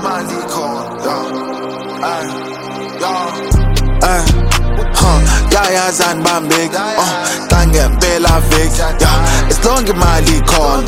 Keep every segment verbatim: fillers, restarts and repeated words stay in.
imali ikhona. Ay, ay, huh, yayazani bambeki, uh, xa ngempela veki, yeah, as long imali ikhona,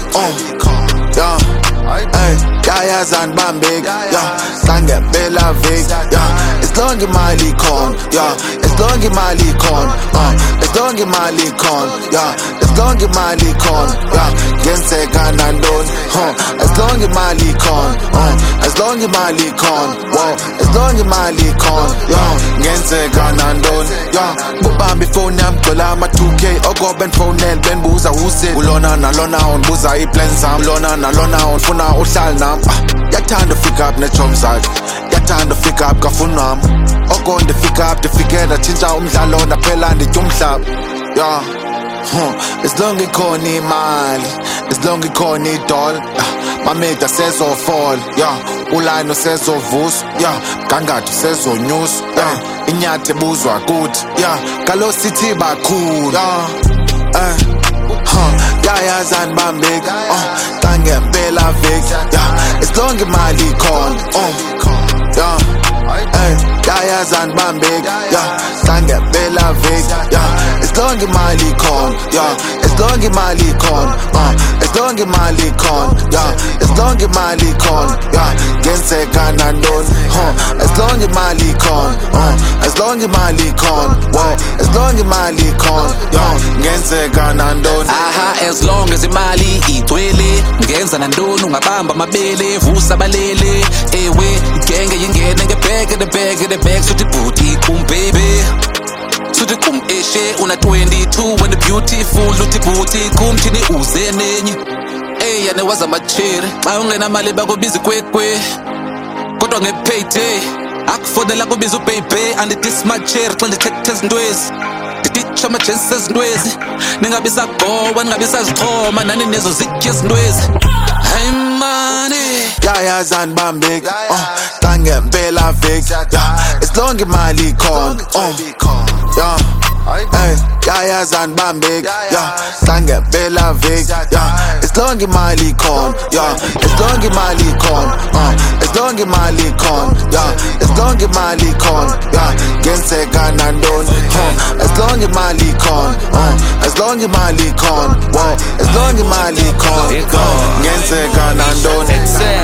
uh, yeah. Ay, yayazani bambeki, yeah, xa ngempela veki, yeah, as long imali ikhona, yeah, as long imali ikhona, uh, as long imali ikhona, yeah, as long imali ikhona, yeah, ngenzeka nantoni, huh, as long imali ikhona, uh, as long imali ikhona, wow, as long imali ikhona, yeah, ngenzeka nantoni, yeah, bubamba ifoni yami gcwele ama two K, ogobe ngifonele bendibuza use ulona nalona undibuza ii-plans zami, lona nalona undifuna uhlale nami, ah, yathanda ufika up nejob zakhe, yathanda ufika up kafuni wami, oko ndifika up ndifike ndatshintsha umdlalo ndaphela nditya umhlaba, yeah. Huh. As long ikhona imali, as long ikhona idola, uh, mameda sezofall, yeah, uline usezovuswa, yeah, gangathi usezonyuswa, yeah, inyathi ebuzwa kuthi, yeah, kalo sithi bakhulu, yeah, eh, huh, yayazani bambeki, uh, xa ngempela veki, yeah, as long imali ikhona, uh, yeah, ay, yayazani bambeki, yeah, xa ngempela veki, yeah, as long imali ikhona, yeah, as long imali ikhona, uh, as long imali ikhona, yeah, as long imali ikhona, yeah, ngenzeka nantoni, huh, as long imali ikhona, uh, as long imali ikhona, wow, as long imali ikhona, yeah, ngenzeka nantoni. Aha, as long as imali igcwele, ngenza nantoni, ungabamba amabele, vusa balele, ewe, igenge yingene ngebheke the bag in the bag, suthi booty kum baby, suthi kum eshe una twenty-two when the beautiful, uthi booty kum thini uze nenye, ey yane waza machere, xa ungena mali bakubiza kwekwe, kodwa ngepayday, akufodela kubiza ubaby, andithi smart chair xa ndithethe ezintwezi, ndititsha amajensi ezintwezi, ningabi sagowa ningabi sazixhoma nani nezo zitya ezintwezi, hey money. Yayazani bambeki, uh, xa ngempela veki, yeah, as long imali ikhona, uh, yeah, ay, yayazani bambeki, yeah, xa ngempela veki, yeah, as long imali ikhona, yeah, as long imali ikhona, uh, as long imali ikhona, yeah, as long imali ikhona, yeah, ngenzeka nantoni, huh, as long imali ikhona, uh, as long imali ikhona, wow, as long imali ikhona, uh, ngenzeka nantoni.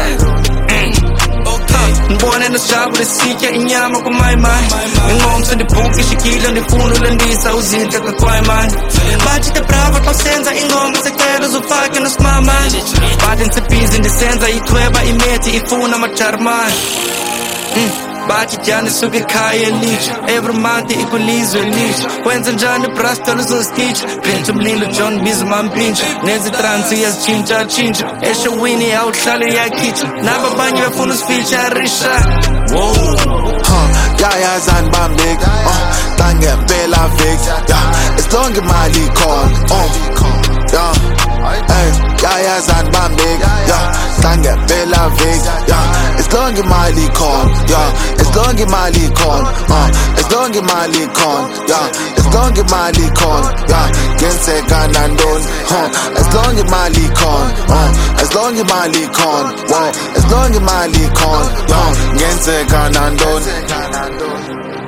Ngibona nesijabule sitya inyama kumayimani, ingqomso ndibhuka ishikile ndifuna ulandisa uzinhle kakwayimani, bathi the brava xa usenza ingoma secela uzufake nosimamani, bathi ndisibhizi ndisenza ichweba imethi ifuna amajarmani, mm. Bathi dyani suka ekhaya elitsha, every month ikwilizwe elitsha, wenza njani brastol uzostitsha, phintsha umlilo John biza mampintsha, nezi transi uyazitshintsha tshintsha, eshowini yawuhlala uyakhitsha, naba abanye befuna usifitsharisha, wow, huh, yayazani bambeki, uh, xa ngempela veki, yeah, as long imali ikhona, uh, yeah, ay, yayazani bambeki, yeah, xa ngempela veki, yeah, as long imali ikhona, yeah, as long imali ikhona, uh, as long imali ikhona, yeah, as long imali ikhona, yeah, ngenzeka nantoni, huh, as long imali ikhona, uh, as long imali ikhona, wow, as long imali ikhona, yeah, ngenzeka nantoni.